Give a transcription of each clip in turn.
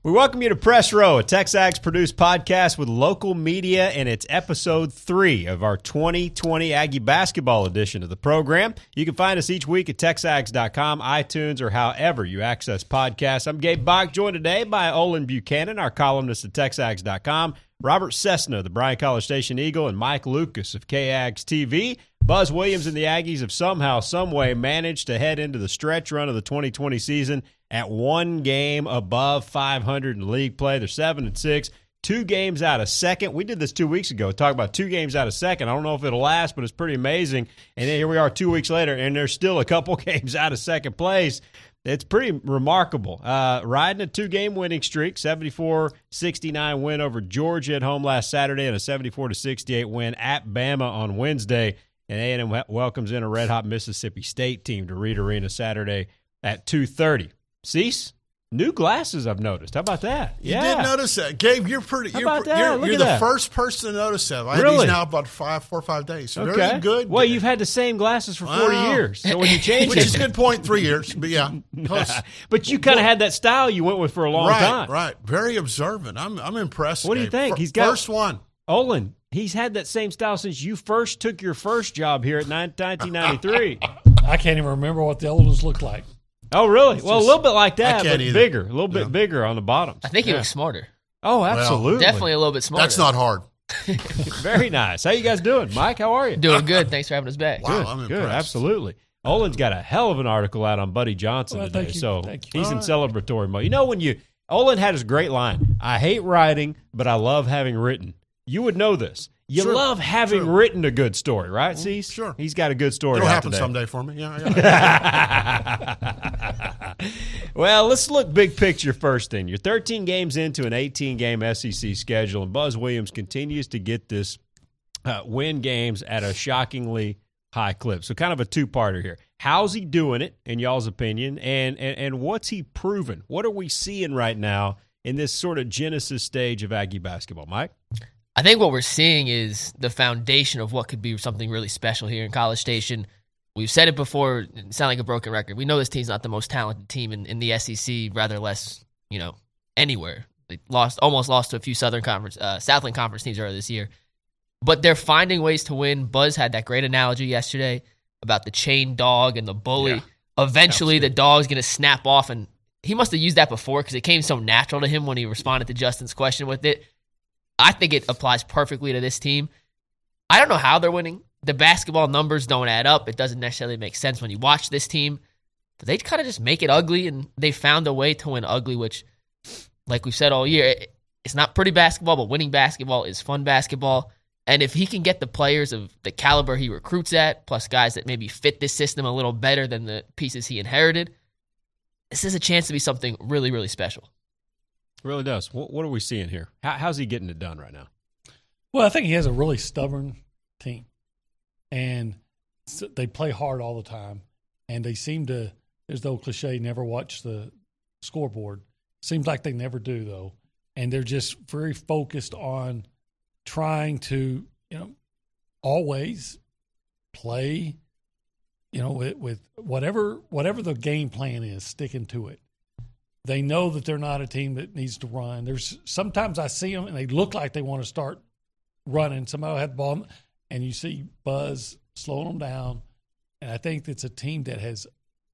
We welcome you to Press Row, a Texags produced podcast with local media, and it's episode 3 of our 2020 Aggie basketball edition of the program. You can find us each week at Texags.com, iTunes, or however you access podcasts. I'm Gabe Bach, joined today by Olin Buchanan, our columnist at Texags.com, Robert Cessna, the Bryan College Station Eagle, and Mike Lucas of KAGS TV. Buzz Williams and the Aggies have somehow, someway managed to head into the stretch run of the 2020 season at one game above 500 in league play. They're 7-6, 2 games out of second. We did this 2 weeks ago, talk about 2 games out of second. I don't know if it'll last, but it's pretty amazing. And then here we are 2 weeks later, and there's still a couple games out of second place. It's pretty remarkable. Riding a 2-game winning streak, 74-69 win over Georgia at home last Saturday, and a 74-68 win at Bama on Wednesday. And A&M welcomes in a red-hot Mississippi State team to Reed Arena Saturday at 2:30. Cease, new glasses I've noticed. How about that? You did notice that. Gabe, you're pretty. You're the first person to notice that. I had these now about 4 or 5 days. So okay. Very good. Well, you've had the same glasses for 40 years. So when you change Which is a good point, 3 years. But yeah. But you kind of had that style you went with for a long time. Right. Very observant. I'm impressed. What do you think? He's got first one. Olin, he's had that same style since you first took your first job here at 1993. I can't even remember what the old ones looked like. Oh, really? Well, a little bit like that, but either. Bigger. A little bit bigger on the bottoms. I think he looks smarter. Oh, absolutely. Definitely a little bit smarter. That's not hard. Very nice. How you guys doing? Mike, how are you? Doing good. Thanks for having us back. Wow, Good, I'm impressed. good. Absolutely. Olin's got a hell of an article out on Buddy Johnson today, so he's in celebratory mode. You know, Olin had his great line, I hate writing, but I love having written. You would know this. You love having written a good story, right, Cease? Sure. He's got a good story. It'll happen today. someday for me. Yeah. Well, let's look big picture first then. You're 13 games into an 18-game SEC schedule, and Buzz Williams continues to get this win games at a shockingly high clip. So kind of a two-parter here. How's he doing it, in y'all's opinion, and what's he proven? What are we seeing right now in this sort of genesis stage of Aggie basketball? Mike? I think what we're seeing is the foundation of what could be something really special here in College Station. We've said it before, it sounds like a broken record. We know this team's not the most talented team in the SEC, rather less, anywhere. They almost lost to a few Southland Conference teams earlier this year. But they're finding ways to win. Buzz had that great analogy yesterday about the chained dog and the bully. Yeah. Eventually, the dog's going to snap off, and he must have used that before because it came so natural to him when he responded to Justin's question with it. I think it applies perfectly to this team. I don't know how they're winning. The basketball numbers don't add up. It doesn't necessarily make sense when you watch this team. But they kind of just make it ugly, and they found a way to win ugly, which, like we've said all year, it's not pretty basketball, but winning basketball is fun basketball. And if he can get the players of the caliber he recruits at, plus guys that maybe fit this system a little better than the pieces he inherited, this is a chance to be something really, really special. It really does. What are we seeing here? How's he getting it done right now? Well, I think he has a really stubborn team, and they play hard all the time, and they seem to, there's the old cliche, never watch the scoreboard. Seems like they never do, though, and they're just very focused on trying to, always play, with whatever the game plan is, sticking to it. They know that they're not a team that needs to run. Sometimes I see them and they look like they want to start running. Somebody will have the ball, and you see Buzz slowing them down. And I think it's a team that has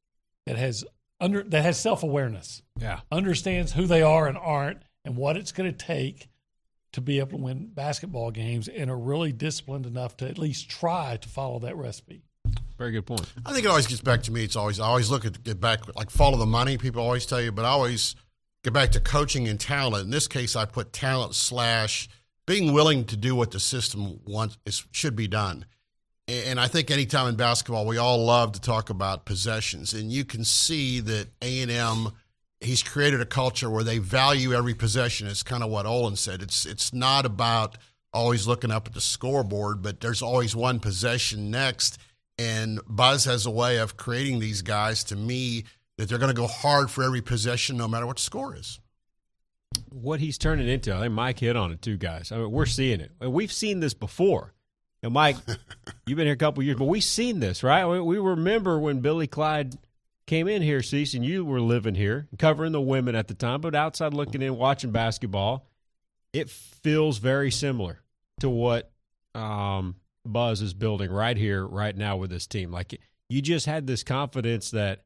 self-awareness. Yeah, understands who they are and aren't, and what it's going to take to be able to win basketball games, and are really disciplined enough to at least try to follow that recipe. Very good point. I think it always gets back to me. I always get back, like follow the money, people always tell you, but I always get back to coaching and talent. In this case, I put talent / being willing to do what the system should be done. And I think anytime in basketball, we all love to talk about possessions. And you can see that A&M, he's created a culture where they value every possession. It's kind of what Olin said. It's not about always looking up at the scoreboard, but there's always one possession next. And Buzz has a way of creating these guys, to me, that they're going to go hard for every possession no matter what the score is. What he's turning into, I think Mike hit on it too, guys. I mean, we're seeing it. We've seen this before. And, Mike, you've been here a couple of years, but we've seen this, right? We remember when Billy Clyde came in here, Cease, and you were living here, covering the women at the time, but outside looking in, watching basketball, it feels very similar to what Buzz is building right here, right now with this team. Like, you just had this confidence that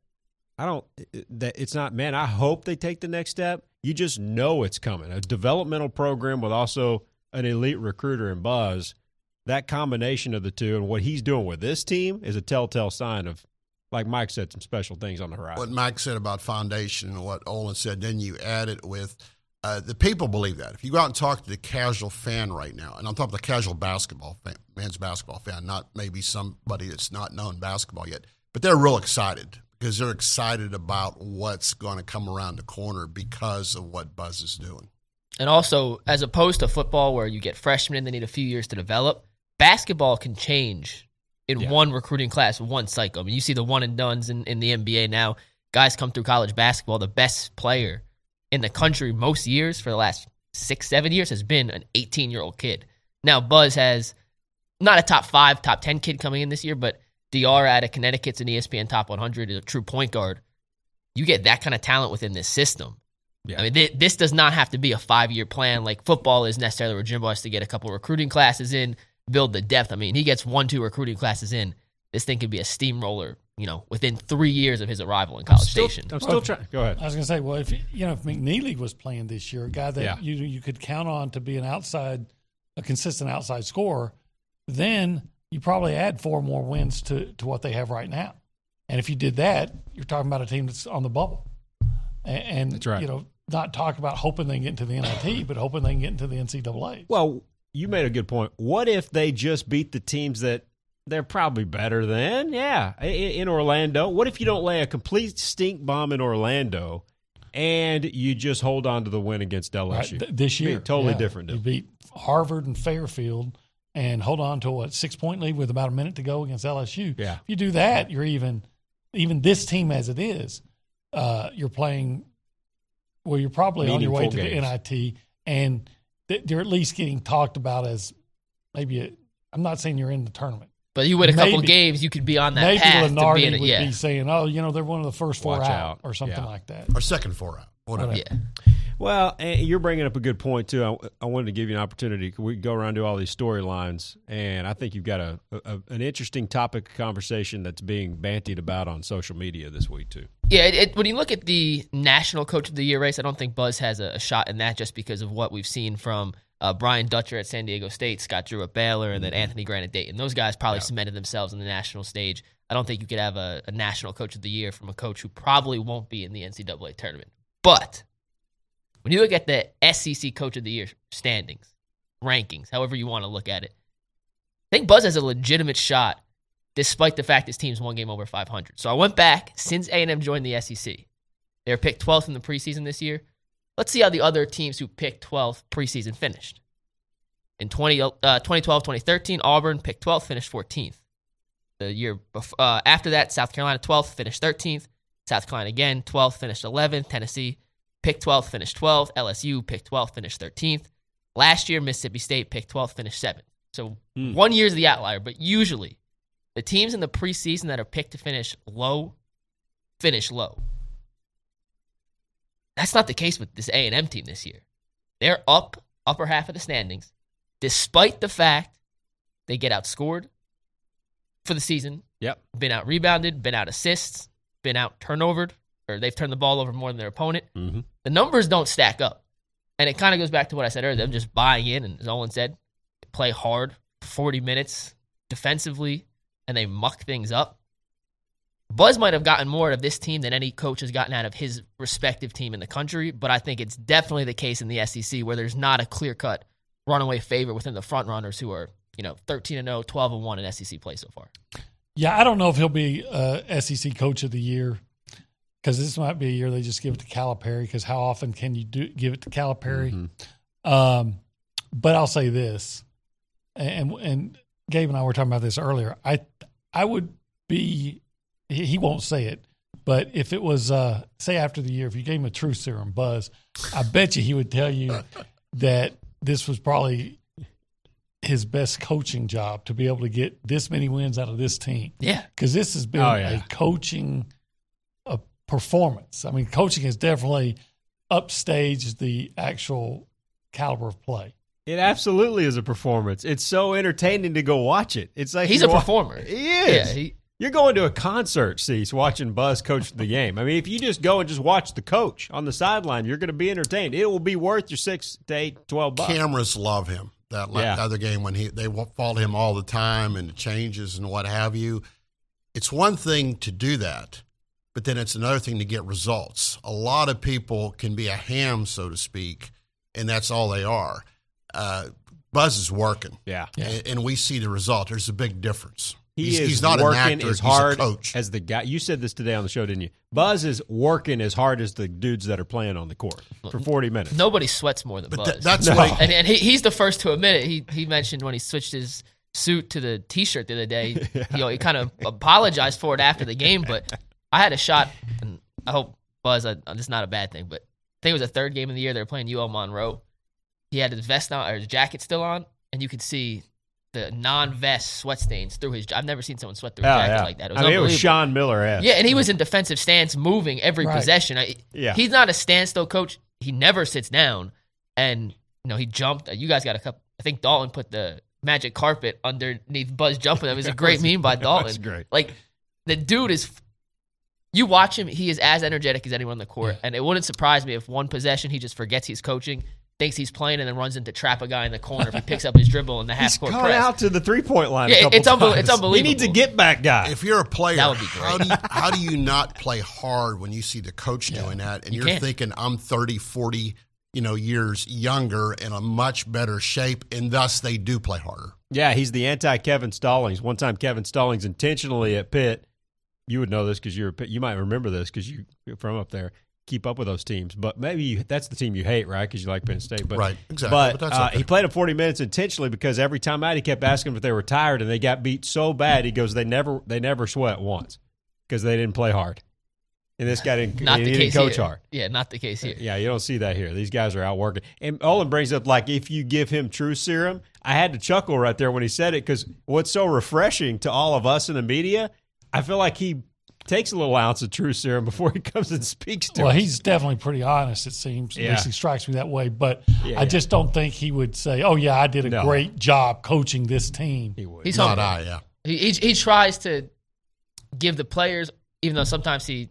it's not, man, I hope they take the next step. You just know it's coming. A developmental program with also an elite recruiter in Buzz, that combination of the two and what he's doing with this team is a telltale sign of, like Mike said, some special things on the horizon. What Mike said about foundation and what Olin said, then you add it with the people believe that. If you go out and talk to the casual fan right now, and I'm talking the casual basketball fan, men's basketball fan, not maybe somebody that's not known basketball yet, but they're real excited because they're excited about what's going to come around the corner because of what Buzz is doing. And also, as opposed to football where you get freshmen in, they need a few years to develop, basketball can change in one recruiting class, one cycle. I mean, you see the one and dones in the NBA now. Guys come through college basketball, the best player in the country most years for the last 6-7 years has been an 18-year-old kid. Now, Buzz has not a top 5, top 10 kid coming in this year, but DR out of Connecticut's an ESPN top 100 is a true point guard. You get that kind of talent within this system. Yeah. I mean, this does not have to be a 5-year plan like football is necessarily where Jimbo has to get a couple recruiting classes in, build the depth. I mean, he gets 1-2 recruiting classes in. This thing could be a steamroller, within 3 years of his arrival in College Station. I'm still trying. Go ahead. I was going to say, well, if McNeely was playing this year, a guy that you could count on to be a consistent outside scorer, then you probably add 4 more wins to what they have right now. And if you did that, you're talking about a team that's on the bubble. And that's right. Not talk about hoping they can get into the NIT, but hoping they can get into the NCAA. Well, you made a good point. What if they just beat the teams that they're probably better than? Yeah, in Orlando. What if you don't lay a complete stink bomb in Orlando and you just hold on to the win against LSU? Right, this year. Totally different. You beat Harvard and Fairfield and hold on to a 6-point lead with about a minute to go against LSU. Yeah. If you do that, you're even this team as it is, you're playing – well, you're probably on your way to the NIT, and they're at least getting talked about as maybe I'm not saying you're in the tournament. But you win a couple games, you could be on that path to be in it. Maybe would be saying, they're one of the first 4 out or something like that. Or second 4 out. Whatever. Yeah. Well, and you're bringing up a good point, too. I wanted to give you an opportunity. We go around to all these storylines, and I think you've got an interesting topic of conversation that's being bantied about on social media this week, too. Yeah, when you look at the National Coach of the Year race, I don't think Buzz has a shot in that just because of what we've seen from Brian Dutcher at San Diego State, Scott Drew at Baylor, and then Anthony Grant at Dayton. Those guys probably cemented themselves on the national stage. I don't think you could have a National Coach of the Year from a coach who probably won't be in the NCAA tournament. But when you look at the SEC Coach of the Year standings, rankings, however you want to look at it, I think Buzz has a legitimate shot despite the fact his team's one game over 500. So I went back since A&M joined the SEC. They were picked 12th in the preseason this year. Let's see how the other teams who picked 12th preseason finished. In 2012-2013, Auburn picked 12th, finished 14th. The year after that, South Carolina 12th, finished 13th. South Carolina again, 12th, finished 11th. Tennessee picked 12th, finished 12th. LSU picked 12th, finished 13th. Last year, Mississippi State picked 12th, finished 7th. So 1 year's the outlier, but usually the teams in the preseason that are picked to finish low, finish low. That's not the case with this A&M team this year. They're upper half of the standings, despite the fact they get outscored for the season. Yep. Been out rebounded, been out assists, been out turnovered, or they've turned the ball over more than their opponent. Mm-hmm. The numbers don't stack up. And it kind of goes back to what I said earlier, them just buying in, and as Olin said, play hard, 40 minutes defensively, and they muck things up. Buzz might have gotten more out of this team than any coach has gotten out of his respective team in the country, but I think it's definitely the case in the SEC where there's not a clear-cut runaway favorite within the front runners who are 13-0, 12-1 in SEC play so far. Yeah, I don't know if he'll be SEC Coach of the Year because this might be a year they just give it to Calipari because how often can you give it to Calipari? Mm-hmm. But I'll say this, and Gabe and I were talking about this earlier. I would be – he won't say it, but if it was, say after the year, if you gave him a truth serum, Buzz, I bet you he would tell you that this was probably his best coaching job to be able to get this many wins out of this team. Yeah. Because this has been a coaching performance. I mean, coaching has definitely upstaged the actual caliber of play. It absolutely is a performance. It's so entertaining to go watch it. It's like He's a performer. He is. Yeah, You're going to a concert, Cease, watching Buzz coach the game. I mean, if you just go and just watch the coach on the sideline, you're going to be entertained. It will be worth your $6 to $8, $12. Cameras love him. That other game when they follow him all the time and the changes and what have you. It's one thing to do that, but then it's another thing to get results. A lot of people can be a ham, so to speak, and that's all they are. Buzz is working, and we see the result. There's a big difference. He's not working an actor, as hard he's a coach. as the guy. You said this today on the show, didn't you? Buzz is working as hard as the dudes that are playing on the court for 40 minutes. Nobody sweats more than Buzz. That's what and he's the first to admit it. He mentioned when he switched his suit to the T-shirt the other day, he kind of apologized for it after the game, but I had a shot, and I hope Buzz, it's not a bad thing, but I think it was the third game of the year. They were playing UL Monroe. He had his vest on, or his jacket still on, and you could see the non-vest sweat stains through his. I've never seen someone sweat through a jacket like that. It was it was Sean Miller-esque. Yeah, and he was in defensive stance, moving every possession. He's not a standstill coach. He never sits down, and he jumped. You guys got a couple. I think Dalton put the magic carpet underneath Buzz jumping. That was a great meme by Dalton. That's great. Like, the dude is. You watch him; he is as energetic as anyone on the court, and it wouldn't surprise me if one possession he just forgets he's coaching, thinks he's playing, and then runs into trap a guy in the corner if he picks up his dribble in the half-court press. He's gone out to the 3-point line a Yeah, couple it's unbelievable. He needs a get-back guy. If you're a player, That would be great. how do you not play hard when you see the coach doing that, and you're thinking, I'm 30, 40 years younger and a much better shape, and thus they do play harder. Yeah, he's the anti-Kevin Stallings. One time Kevin Stallings intentionally at Pitt, you would know this because you might remember this because you're from up there, keep up with those teams. But maybe that's the team you hate, right, because you like Penn State. But, right, exactly. But that's okay. he played him 40 minutes intentionally because every time out he kept asking them if they were tired, and they got beat so bad, he goes, they never sweat once because they didn't play hard. And this guy didn't coach hard. Yeah, not the case here. Yeah, you don't see that here. These guys are out working. And Olin brings up, like, if you give him true serum, I had to chuckle right there when he said it because what's so refreshing to all of us in the media, I feel like he takes a little ounce of true serum before he comes and speaks to us. Well, he's definitely pretty honest, it seems. At least he strikes me that way. But I just don't think he would say, oh, yeah, I did a great job coaching this team. He would. He's not humble. He tries to give the players, even though sometimes he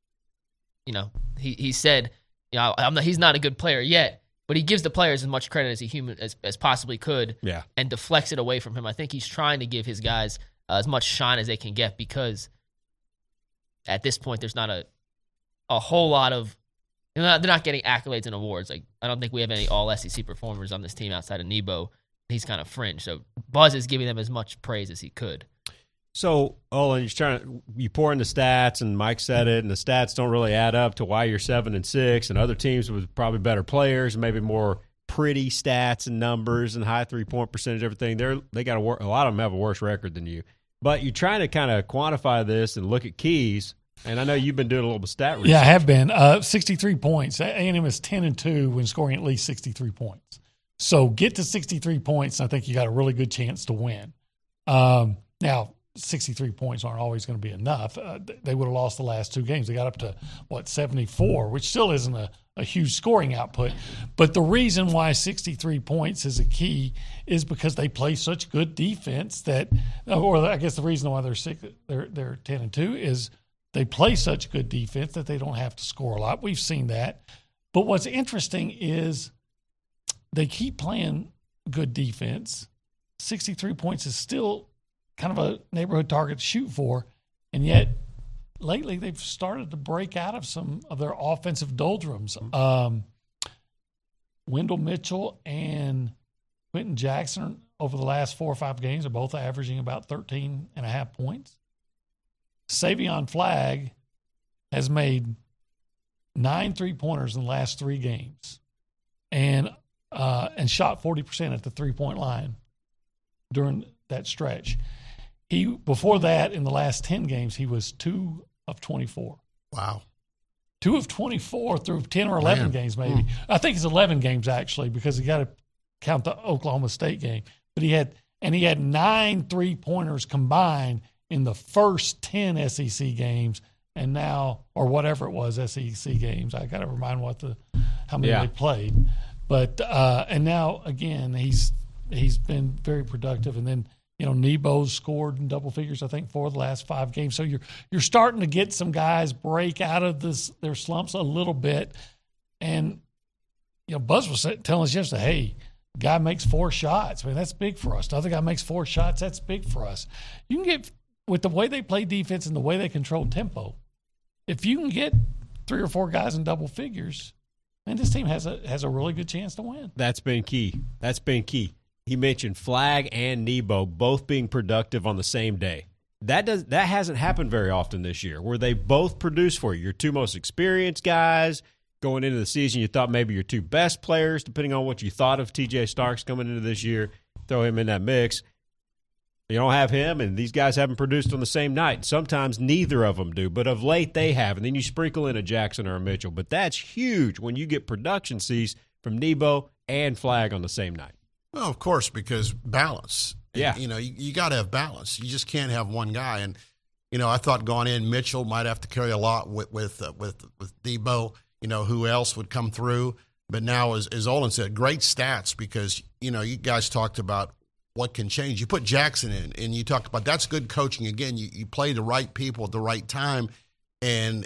said, he's not a good player yet, but he gives the players as much credit as as possibly could, and deflects it away from him. I think he's trying to give his guys as much shine as they can get because at this point there's not a whole lot of they're not getting accolades and awards. Like, I don't think we have any all SEC performers on this team outside of Nebo. He's kind of fringe, so Buzz is giving them as much praise as he could. So, Olin, you pour in the stats, and Mike said it, and the stats don't really add up to why you're 7-6, and other teams with probably better players, maybe more pretty stats and numbers and high 3-point percentage, everything. They got a lot of them have a worse record than you. But you're trying to kind of quantify this and look at keys, and I know you've been doing a little bit of stat research. Yeah, I have been. 63 points. A&M is 10-2 when scoring at least 63 points. So get to 63 points, and I think you got a really good chance to win. Now, 63 points aren't always going to be enough. They would have lost the last two games. They got up to, 74, which still isn't a huge scoring output. But the reason why 63 points is a key is because they play such good defense or I guess the reason why they're 10-2 is they play such good defense that they don't have to score a lot. We've seen that. But what's interesting is they keep playing good defense. 63 points is still kind of a neighborhood target to shoot for, and yet lately they've started to break out of some of their offensive doldrums. Wendell Mitchell and Quentin Jackson over the last 4 or 5 games are both averaging about 13.5 points. Savion Flagg has made 9 3-pointers in the last 3 games and shot 40% at the 3-point line during that stretch. Before that, in the last 10 games, he was 2 of 24. Wow. 2 of 24 through 10 or 11 games, maybe. I think it's 11 games, actually, because you got to count the Oklahoma State game. But he had 9 3-pointers combined in the first 10 SEC games and now, or whatever it was, SEC games. I got to remind how many they played. But and now again, he's been very productive. And then Nebo's scored in double figures, I think, 4 of the last 5 games. So you're starting to get some guys break out of their slumps a little bit. And Buzz was telling us yesterday, hey, guy makes 4 shots. I mean, that's big for us. The other guy makes 4 shots. That's big for us. You can get, with the way they play defense and the way they control tempo, if you can get 3 or 4 guys in double figures, man, this team has a really good chance to win. That's been key. He mentioned Flagg and Nebo both being productive on the same day. That hasn't happened very often this year, where they both produce for you. Your 2 most experienced guys going into the season. You thought maybe your 2 best players, depending on what you thought of TJ Starks coming into this year. Throw him in that mix. You don't have him, and these guys haven't produced on the same night. Sometimes neither of them do, but of late they have. And then you sprinkle in a Jackson or a Mitchell. But that's huge when you get production sees from Nebo and Flagg on the same night. Well, of course, because balance. Yeah. You got to have balance. You just can't have one guy. And, I thought going in, Mitchell might have to carry a lot with Nebo. Who else would come through. But now, as Olin said, great stats because, you guys talked about what can change. You put Jackson in, and you talked about that's good coaching. Again, you play the right people at the right time. And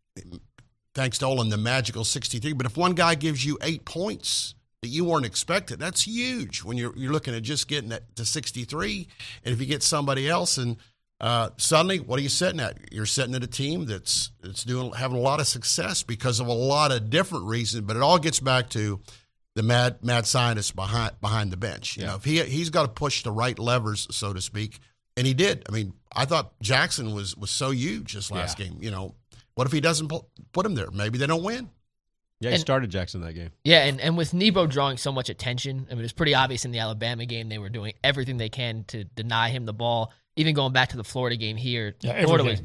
thanks to Olin, the magical 63. But if one guy gives you 8 points that you weren't expecting, that's huge when you're looking at just getting it to 63. And if you get somebody else and suddenly, what are you sitting at? You're sitting at a team that's having a lot of success because of a lot of different reasons, but it all gets back to the mad scientist behind the bench. If he's got to push the right levers, so to speak, and he did. I mean, I thought Jackson was so huge this last game. What if he doesn't put him there? Maybe they don't win. Yeah, he started Jackson that game. Yeah, and with Nebo drawing so much attention, I mean, it was pretty obvious in the Alabama game they were doing everything they can to deny him the ball. Even going back to the Florida game here, Florida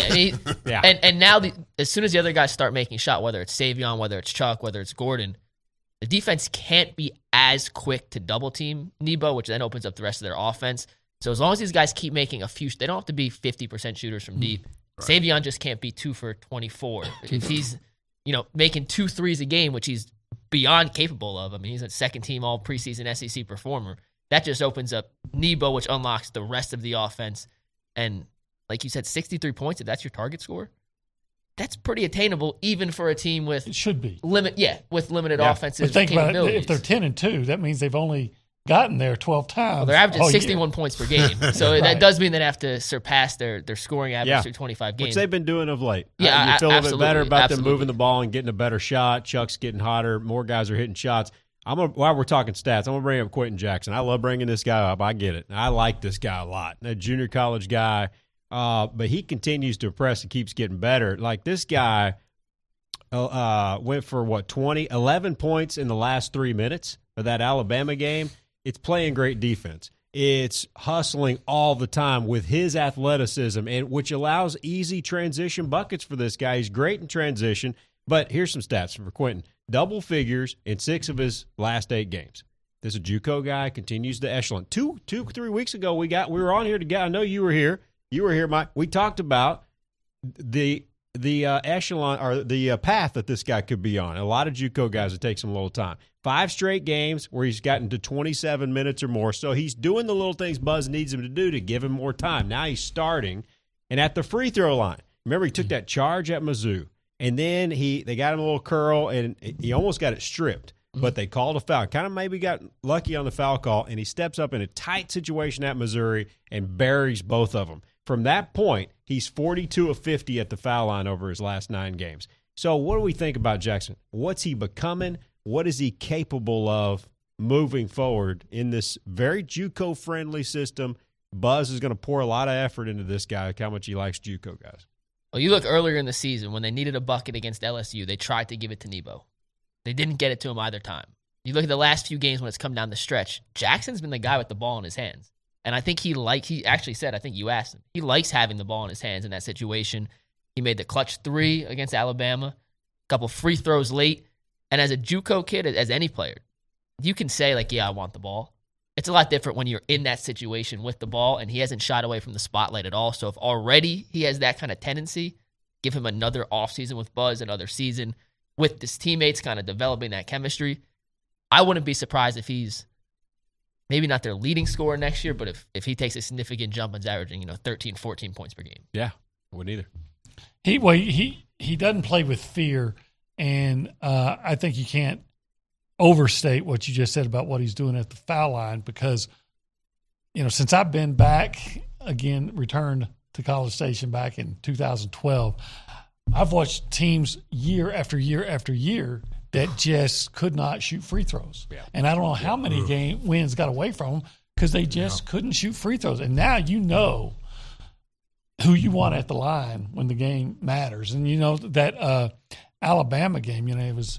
and now as soon as the other guys start making shot, whether it's Savion, whether it's Chuck, whether it's Gordon, the defense can't be as quick to double team Nebo, which then opens up the rest of their offense. So as long as these guys keep making a few, they don't have to be 50% shooters from deep. Right. Savion just can't be 2 for 24. If he's making 2 threes a game, which he's beyond capable of. I mean, he's a second team all preseason SEC performer. That just opens up Nebo, which unlocks the rest of the offense. And like you said, 63 points, if that's your target score, that's pretty attainable even for a team with it should be with limited offensive but think capabilities. About it, if they're 10-2, that means they've only gotten there 12 times. Well, they're averaging 61 points per game. So that does mean they have to surpass their scoring average through 25 games. Which they've been doing of late. Yeah, you feel a bit better about them moving the ball and getting a better shot. Chuck's getting hotter. More guys are hitting shots. While we're talking stats, I'm going to bring up Quentin Jackson. I love bringing this guy up. I get it. I like this guy a lot. A junior college guy. But he continues to impress and keeps getting better. Like this guy went for 11 points in the last 3 minutes of that Alabama game. It's playing great defense. It's hustling all the time with his athleticism, and which allows easy transition buckets for this guy. He's great in transition. But here's some stats for Quentin. Double figures in 6 of his last 8 games. This is a JUCO guy, continues to echelon. 3 weeks ago, we were on here together. I know you were here. You were here, Mike. We talked about the echelon or the path that this guy could be on. A lot of JUCO guys, it takes him a little time. 5 straight games where he's gotten to 27 minutes or more. So he's doing the little things Buzz needs him to do to give him more time. Now he's starting. And at the free throw line, remember he took that charge at Mizzou. And then they got him a little curl, and he almost got it stripped. But they called a foul. Kind of maybe got lucky on the foul call, and he steps up in a tight situation at Missouri and buries both of them. From that point, he's 42 of 50 at the foul line over his last 9 games. So what do we think about Jackson? What's he becoming? What is he capable of moving forward in this very JUCO-friendly system? Buzz is going to pour a lot of effort into this guy, like how much he likes JUCO guys. Well, you look earlier in the season when they needed a bucket against LSU, they tried to give it to Nebo. They didn't get it to him either time. You look at the last few games when it's come down the stretch, Jackson's been the guy with the ball in his hands. And I think he actually said, I think you asked him, he likes having the ball in his hands in that situation. He made the clutch 3 against Alabama, a couple free throws late. And as a JUCO kid, as any player, you can say, like, yeah, I want the ball. It's a lot different when you're in that situation with the ball, and he hasn't shot away from the spotlight at all. So if already he has that kind of tendency, give him another offseason with Buzz, another season with his teammates, kind of developing that chemistry. I wouldn't be surprised if he's maybe not their leading scorer next year, but if he takes a significant jump and is averaging 13, 14 points per game. Yeah, I wouldn't either. He doesn't play with fear, and I think you can't overstate what you just said about what he's doing at the foul line because, since I've been back, again, returned to College Station back in 2012, I've watched teams year after year after year that just could not shoot free throws. Yeah. And I don't know how many wins got away from them because they just couldn't shoot free throws. And now you know who you want at the line when the game matters. And that Alabama game, it was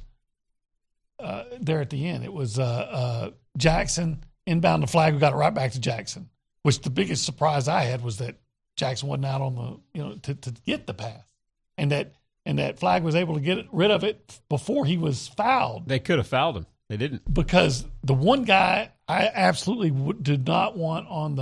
there at the end. It was Jackson inbound the flag. We got it right back to Jackson, which the biggest surprise I had was that Jackson wasn't out on the, to get the pass. And that flag was able to get rid of it before he was fouled. They could have fouled him. They didn't. Because the one guy I absolutely did not want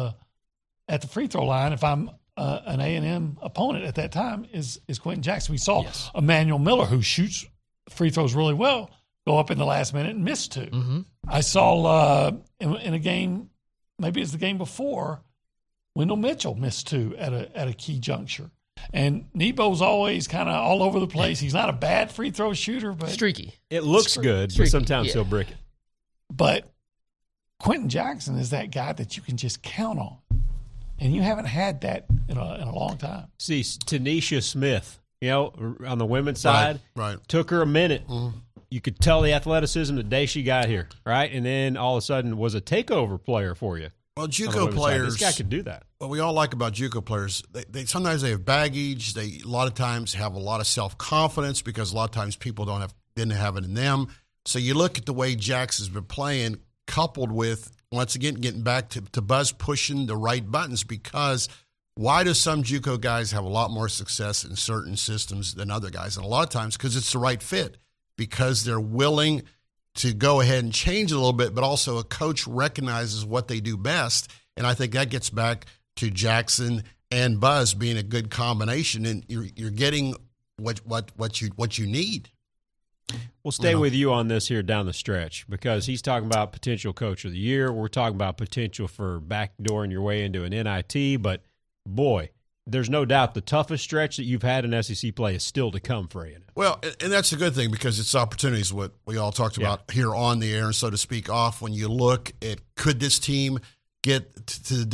at the free throw line, if I'm an A&M opponent at that time, is Quentin Jackson. We saw Emmanuel Miller, who shoots free throws really well, go up in the last minute and miss two. Mm-hmm. I saw in a game, maybe it's the game before, Wendell Mitchell missed two at a key juncture. And Nebo's always kind of all over the place. He's not a bad free throw shooter, but streaky. It looks good, but sometimes he'll brick it. But Quentin Jackson is that guy that you can just count on, and you haven't had that in a long time. See, Tanisha Smith, on the women's side, right. Took her a minute. Mm. You could tell the athleticism the day she got here, right? And then all of a sudden was a takeover player for you. Well, JUCO players, this guy could do that. What we all like about JUCO players, they sometimes they have baggage. They a lot of times have a lot of self-confidence because a lot of times people didn't have it in them. So you look at the way Jackson's been playing, coupled with once again getting back to Buzz pushing the right buttons. Because why do some JUCO guys have a lot more success in certain systems than other guys? And a lot of times because it's the right fit, because they're willing to go ahead and change it a little bit, but also a coach recognizes what they do best. And I think that gets back to Jackson and Buzz being a good combination, and you're getting what you need. We'll stay with you on this here down the stretch because he's talking about potential coach of the year. We're talking about potential for backdooring your way into an NIT, but boy, there's no doubt the toughest stretch that you've had in SEC play is still to come for you. Well, and that's a good thing because it's opportunities, what we all talked about here on the air, and so to speak, off. When you look at could this team get to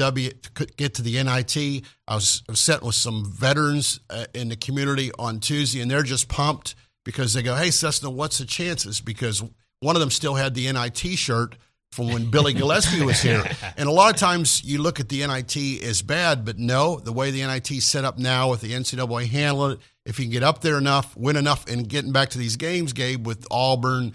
the NIT, I was sitting with some veterans in the community on Tuesday, and they're just pumped because they go, "Hey, Cessna, what's the chances?" Because one of them still had the NIT shirt from when Billy Gillespie was here. And a lot of times you look at the NIT as bad, but no, the way the NIT is set up now with the NCAA handling it, if you can get up there enough, win enough, and getting back to these games, Gabe, with Auburn,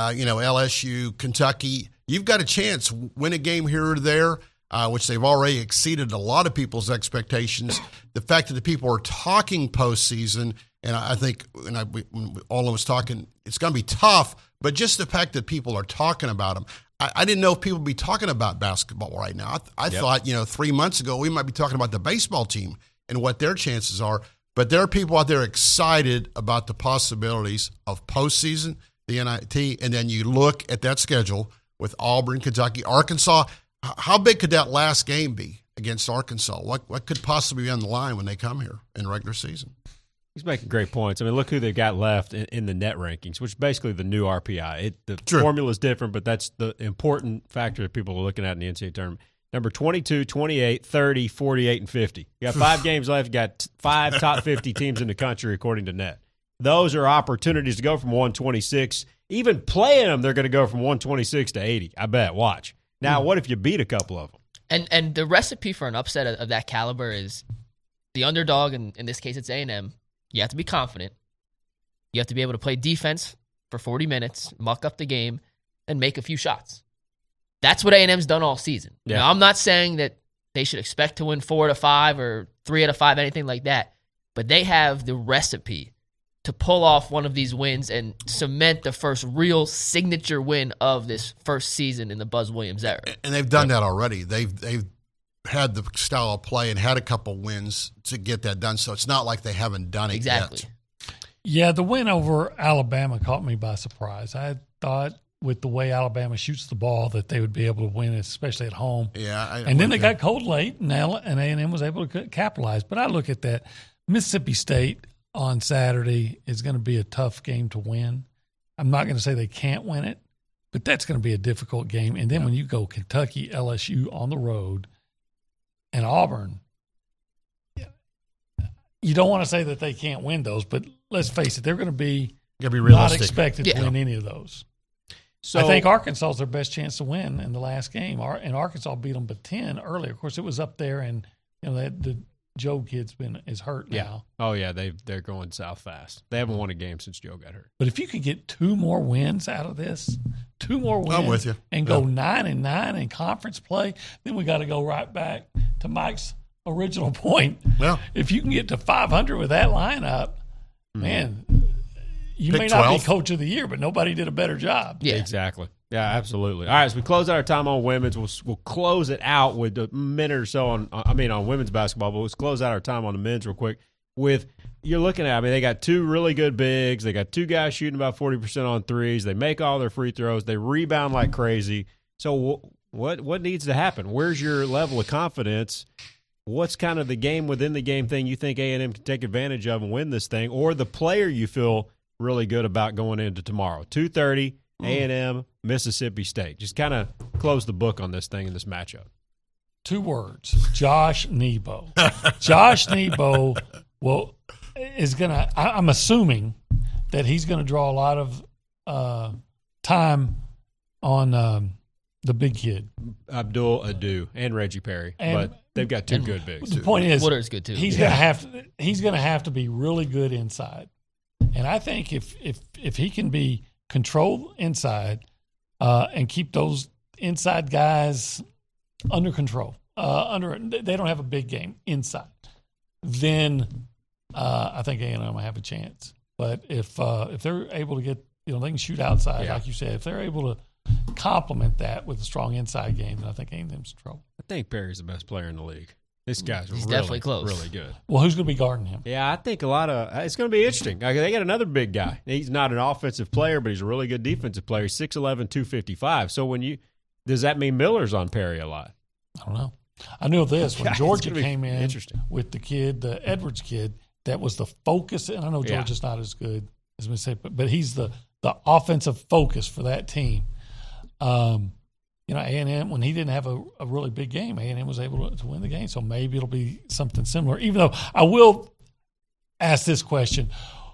LSU, Kentucky, you've got a chance. Win a game here or there, which they've already exceeded a lot of people's expectations. The fact that the people are talking postseason, and I think when all of us was talking, it's going to be tough, but just the fact that people are talking about them. I didn't know if people would be talking about basketball right now. I thought, 3 months ago, we might be talking about the baseball team and what their chances are. But there are people out there excited about the possibilities of postseason, the NIT, and then you look at that schedule with Auburn, Kentucky, Arkansas. How big could that last game be against Arkansas? What could possibly be on the line when they come here in regular season? He's making great points. I mean, look who they got left in the net rankings, which is basically the new RPI. The formula is different, but that's the important factor that people are looking at in the NCAA tournament. Number 22, 28, 30, 48, and 50. You got 5 games left. You got 5 top 50 teams in the country, according to net. Those are opportunities to go from 126. Even playing them, they're going to go from 126 to 80. I bet. Watch. Now, what if you beat a couple of them? And the recipe for an upset of that caliber is the underdog, and in this case it's A&M. You have to be confident. You have to be able to play defense for 40 minutes, muck up the game, and make a few shots. That's what A&M's done all season. Yeah. Now, I'm not saying that they should expect to win 4 out of 5 or 3 out of 5, anything like that, but they have the recipe to pull off one of these wins and cement the first real signature win of this first season in the Buzz Williams era. And they've done that already. They've had the style of play and had a couple wins to get that done. So it's not like they haven't done it Exactly. yet. Yeah, the win over Alabama caught me by surprise. I thought with the way Alabama shoots the ball that they would be able to win, especially at home. Yeah, And then they got cold late, and A&M was able to capitalize. But I look at that. Mississippi State on Saturday is going to be a tough game to win. I'm not going to say they can't win it, but that's going to be a difficult game. And then when you go Kentucky, LSU on the road, and Auburn, you don't want to say that they can't win those, but let's face it, they're going to be not realistic. expected to win any of those. So I think Arkansas is their best chance to win in the last game, and Arkansas beat them by 10 earlier. Of course, it was up there, and the Joe kid's is hurt now. Oh yeah, they're going south fast. They haven't won a game since Joe got hurt. But if you could get 2 more wins out of this, 2 more wins, I'm with you. and go 9-9 in conference play, then we got to go right back to Mike's original point. Yeah. If you can get to 500 with that lineup, man, you Pick may not 12. be coach of the year, but nobody did a better job. Yeah. Exactly. Yeah, absolutely. All right, as we close out our time on women's, we'll close it out with a minute or so on women's basketball, but let's close out our time on the men's real quick with you're looking at, they got 2 really good bigs. They got 2 guys shooting about 40% on threes. They make all their free throws. They rebound like crazy. So what needs to happen? Where's your level of confidence? What's kind of the game within the game thing you think A&M can take advantage of and win this thing, or the player you feel really good about going into tomorrow? 2:30, A&M, Mississippi State. Just kind of close the book on this thing in this matchup. 2 words: Josh Nebo. Josh Nebo is going to. I'm assuming that he's going to draw a lot of time on the big kid, Abdul Adu and Reggie Perry, And- but they've got 2 good bigs. The point is, Woodard's good too. He's going to have to be really good inside, and I think if he can be controlled inside and keep those inside guys under control, they don't have a big game inside, then I think A&M will have a chance. But if they're able to get, they can shoot outside, like you said. If they're able to complement that with a strong inside game, then I think A&M's in trouble. I think Perry's the best player in the league. This guy's He's really, definitely close. really good. Well, who's going to be guarding him? Yeah, I think it's going to be interesting. They got another big guy. He's not an offensive player, but he's a really good defensive player. He's 6'11", 255. So does that mean Miller's on Perry a lot? I don't know. I knew this when Yeah, it's Georgia gonna be came in interesting. with the kid, the Edwards kid. That was the focus, and I know Yeah. Georgia's not as good as Mississippi, but he's the offensive focus for that team. A&M, when he didn't have a really big game, A&M was able to win the game. So maybe it'll be something similar. Even though I will ask this question: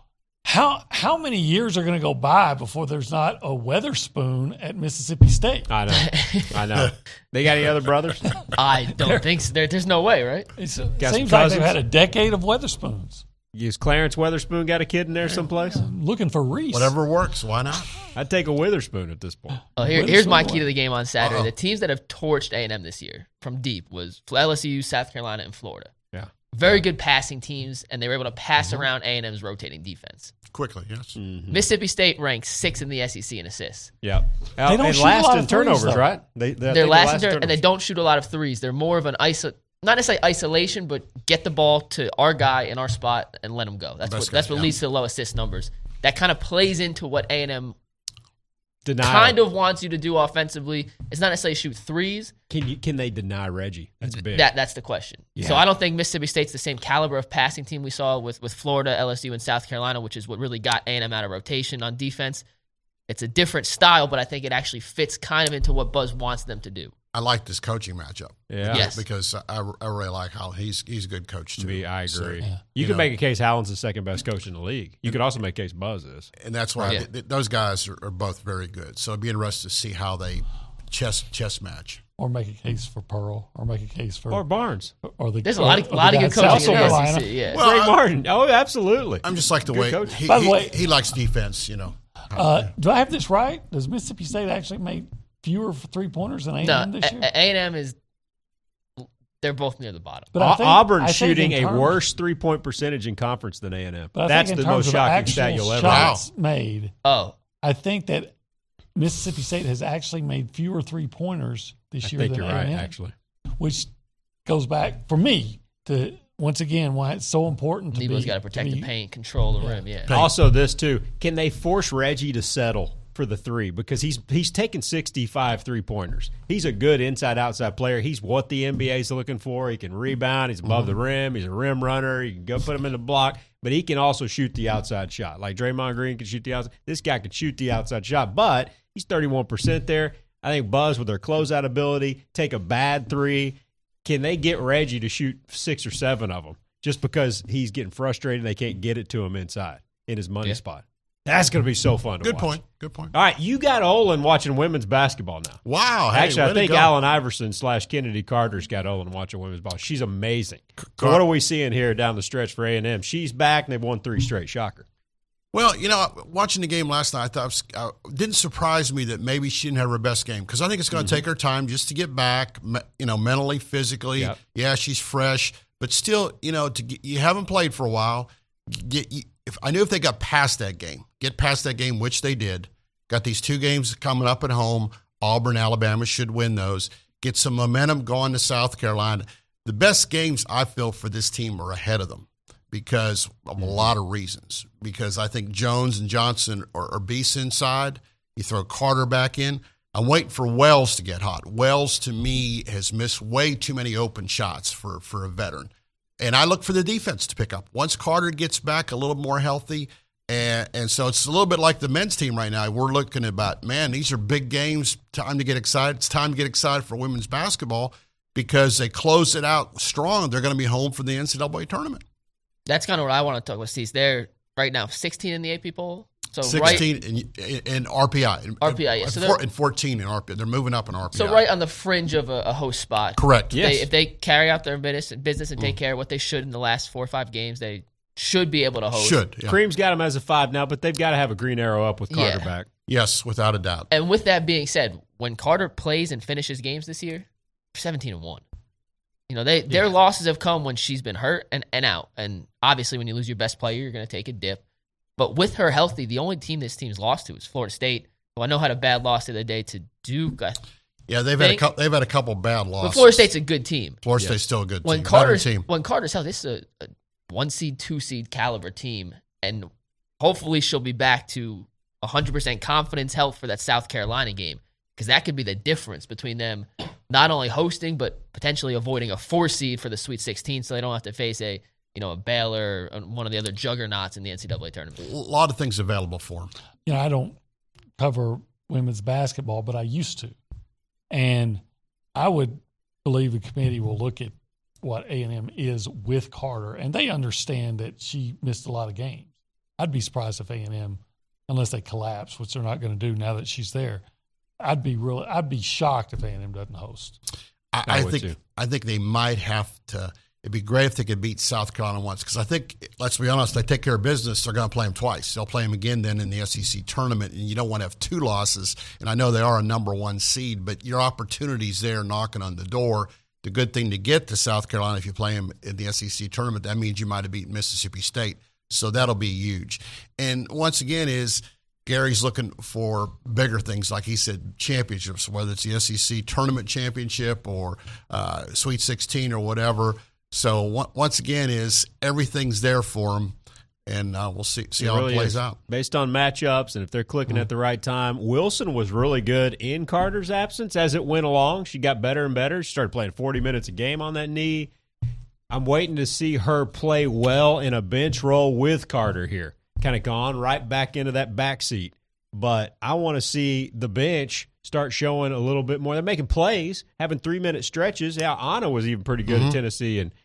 How many years are going to go by before there's not a Weatherspoon at Mississippi State? I know. They got any other brothers? I don't think so. There's no way, right? It seems Got some like cousins? they've had a decade of Weatherspoons. Is Clarence Weatherspoon got a kid in there someplace? Looking for Reese. Whatever works, why not? I'd take a Witherspoon at this point. Here's my key to the game on Saturday. The teams that have torched A&M this year from deep was LSU, South Carolina, and Florida. Yeah. Very good passing teams, and they were able to pass around A&M's rotating defense. Quickly, yes. Mississippi State ranks 6th in the SEC in assists. Yeah. They don't and shoot a last lot in of threes, turnovers, though. right? They're last in and they don't shoot a lot of threes. They're more of an not necessarily isolation, but get the ball to our guy in our spot and let him go. That's what leads to low assist numbers. That kind of plays into what A&M kind of wants you to do offensively. It's not necessarily shoot threes. Can they deny Reggie? That's big. That's the question. Yeah. So I don't think Mississippi State's the same caliber of passing team we saw with Florida, LSU, and South Carolina, which is what really got A&M out of rotation on defense. It's a different style, but I think it actually fits kind of into what Buzz wants them to do. I like this coaching matchup. Yeah. Yes. Because I really like how he's a good coach too. I agree. So, You could make a case Howland's the second best coach in the league. You could also make a case Buzz is. and that's why Yeah. those guys are both very good. So it'd be interesting to see how they chess match. Or make a case for Pearl, or make a case for Or Barnes. or the. There's a or- lot or of the guy good in South coaching in the Carolina. SEC. Yeah. Well, Greg Martin. Oh, absolutely. I'm just like the Good way coach. By the way- he likes defense. Do I have this right? Does Mississippi State actually make fewer 3-pointers than A&M No, this year? A&M is they're both near the bottom. But I think- Auburn's I think shooting in a terms- worse 3-point percentage in conference than A&M. But I That's think the in terms most of shocking stat actual you'll ever shots made. Oh, I think that Mississippi State has actually made fewer 3-pointers this I year think than you're right, A&M, actually. which goes back for me to once again why it's so important to Nebo's got to protect the paint, control the rim. Yeah. Also, this too. Can they force Reggie to settle for the three? Because he's taken 65 3-pointers. He's a good inside-outside player. He's what the NBA's looking for. He can rebound. He's above the rim. He's a rim runner. You can go put him in the block. But he can also shoot the outside shot. Like Draymond Green can shoot the outside. This guy can shoot the outside shot. But he's 31% there. I think Buzz, with their closeout ability, take a bad three. Can they get Reggie to shoot 6 or 7 of them just because he's getting frustrated and they can't get it to him inside in his money spot? That's going to be so fun to watch. Good point. All right, you got Olin watching women's basketball now. Wow. Hey, actually, I think Allen Iverson / Kennedy Carter's got Olin watching women's ball. She's amazing. So what are we seeing here down the stretch for A&M? She's back, and they've won 3 straight. Shocker. Well, watching the game last night, I thought it didn't surprise me that maybe she didn't have her best game because I think it's going to take her time just to get back, mentally, physically. Yep. Yeah, she's fresh, but still, you haven't played for a while. If they got past that game, which they did, got these 2 games coming up at home. Auburn, Alabama should win those. Get some momentum going to South Carolina. The best games I feel for this team are ahead of them. Because of a lot of reasons. Because I think Jones and Johnson are beasts inside. You throw Carter back in. I'm waiting for Wells to get hot. Wells, to me, has missed way too many open shots for a veteran. And I look for the defense to pick up. Once Carter gets back a little more healthy, and so it's a little bit like the men's team right now. We're looking about, man, these are big games. Time to get excited. It's time to get excited for women's basketball because they close it out strong. They're going to be home for the NCAA tournament. That's kind of what I want to talk about, Steve. They're right now 16 in the AP poll. So 16 in RPI. RPI, yeah. And 14 in RPI. They're moving up in RPI. So right on the fringe of a host spot. Correct. Yes. If they carry out their business and take care of what they should in the last 4 or 5 games, they should be able to host. Should. Yeah. Cream's got them as a 5 now, but they've got to have a green arrow up with Carter back. Yes, without a doubt. And with that being said, when Carter plays and finishes games this year, 17-1. Their losses have come when she's been hurt and out. And obviously, when you lose your best player, you're going to take a dip. But with her healthy, the only team this team's lost to is Florida State, who I know had a bad loss the other day to Duke. Yeah, they've had a couple bad losses. But Florida State's a good team. Florida State's still a good team. When Carter's healthy, this is a 1 seed, 2 seed caliber team. And hopefully she'll be back to 100% confidence, health for that South Carolina game. Because that could be the difference between them not only hosting, but potentially avoiding a 4 seed for the Sweet 16 so they don't have to face a Baylor or one of the other juggernauts in the NCAA tournament. A lot of things available for them. I don't cover women's basketball, but I used to. And I would believe the committee will look at what A&M is with Carter, and they understand that she missed a lot of games. I'd be surprised if A&M, unless they collapse, which they're not going to do now that she's there, I'd be shocked if A&M doesn't host. I think they might have to. It'd be great if they could beat South Carolina once because I think, let's be honest, they take care of business. They're going to play them twice. They'll play them again then in the SEC tournament, and you don't want to have 2 losses. And I know they are a number 1 seed, but your opportunity's there knocking on the door. The good thing to get to South Carolina if you play them in the SEC tournament, that means you might have beaten Mississippi State. So that'll be huge. And once again Gary's looking for bigger things, like he said, championships, whether it's the SEC tournament championship or Sweet 16 or whatever. So once again, everything's there for them, and we'll see how it plays out. Based on matchups and if they're clicking at the right time. Wilson was really good in Carter's absence as it went along. She got better and better. She started playing 40 minutes a game on that knee. I'm waiting to see her play well in a bench role with Carter here. Kind of gone right back into that backseat. But I want to see the bench start showing a little bit more. They're making plays, having 3-minute stretches. Yeah, Anna was even pretty good at Tennessee, and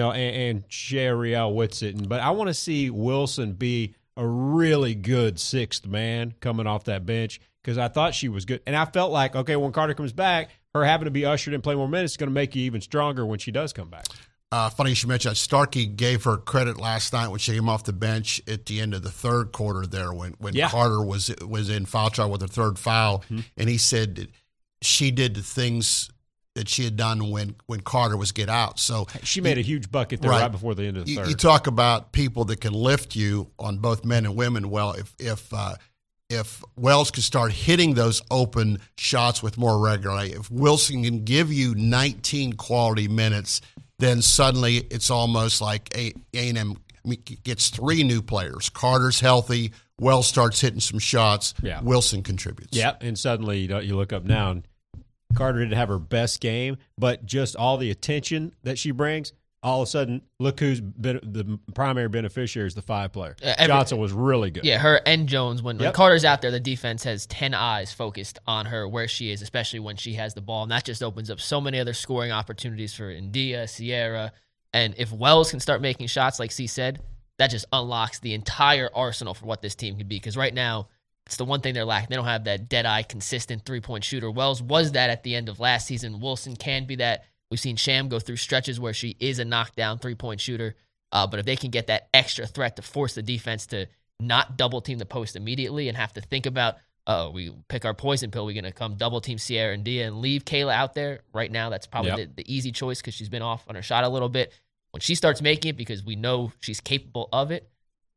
Shariel Whitsit. But I want to see Wilson be a really good 6th man coming off that bench because I thought she was good. And I felt like, okay, when Carter comes back, her having to be ushered in, play more minutes is going to make you even stronger when she does come back. Funny you should mention that. Starkey gave her credit last night when she came off the bench at the end of the 3rd quarter there when Carter was in foul trouble with her 3rd foul. And he said that she did the things that she had done when Carter was get out. So she made a huge bucket there right before the end of the 3rd. You talk about people that can lift you on both men and women. Well, if if Wells can start hitting those open shots with more regularity, if Wilson can give you 19 quality minutes, then suddenly it's almost like A&M gets 3 new players. Carter's healthy. Wells starts hitting some shots. Yeah. Wilson contributes. Yep, and suddenly you look up now, and Carter didn't have her best game, but just all the attention that she brings, all of a sudden, look who's been the primary beneficiary is the 5 player. Johnson was really good. Yeah, her and Jones. When Carter's out there, the defense has 10 eyes focused on her, where she is, especially when she has the ball. And that just opens up so many other scoring opportunities for India, Sierra. And if Wells can start making shots, like C said, that just unlocks the entire arsenal for what this team could be. Because right now, it's the one thing they're lacking. They don't have that dead-eye, consistent three-point shooter. Wells was that at the end of last season. Wilson can be that. We've seen Sham go through stretches where she is a knockdown three-point shooter. But if they can get that extra threat to force the defense to not double-team the post immediately and have to think about, we pick our poison pill, we're going to come double-team Sierra and Dia and leave Kayla out there. Right now, that's probably the easy choice because she's been off on her shot a little bit. When she starts making it, because we know she's capable of it,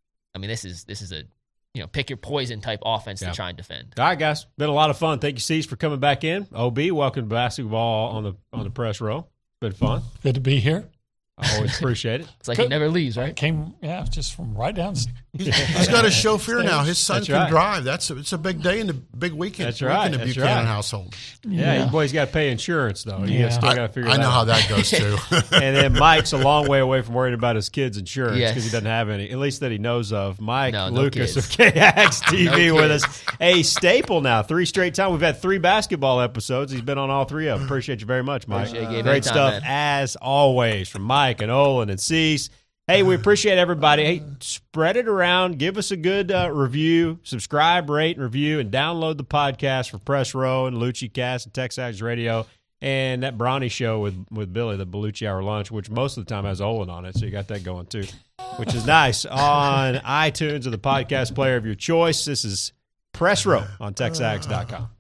I mean, this is a pick your poison type offense to try and defend. All right, guys, been a lot of fun. Thank you, Cease, for coming back in. OB, welcome to basketball on the press row. Been fun. Good to be here. I always appreciate it. It's like he never leaves, right? Just from right down. He's got a chauffeur now. His son can drive. It's a big day in the big weekend. That's right. In the Buchanan household. Yeah, you boys got to pay insurance though. You still got to figure. I know how that goes too. And then Mike's a long way away from worrying about his kids' insurance because he doesn't have any, at least that he knows of. Mike Lucas of KX TV with us, a staple now. 3 straight times. We've had 3 basketball episodes. He's been on all 3 of them. Appreciate you very much, Mike. Great stuff as always from Mike and Olin and Cease. Hey, we appreciate everybody. Hey, spread it around. Give us a good review. Subscribe, rate, and review, and download the podcast for Press Row and Lucci Cast and Texas Radio and that Brawny show with Billy, the Belucci Hour Lunch, which most of the time has Olin on it, so you got that going too, which is nice. On iTunes or the podcast player of your choice, this is Press Row on TexAgs.com.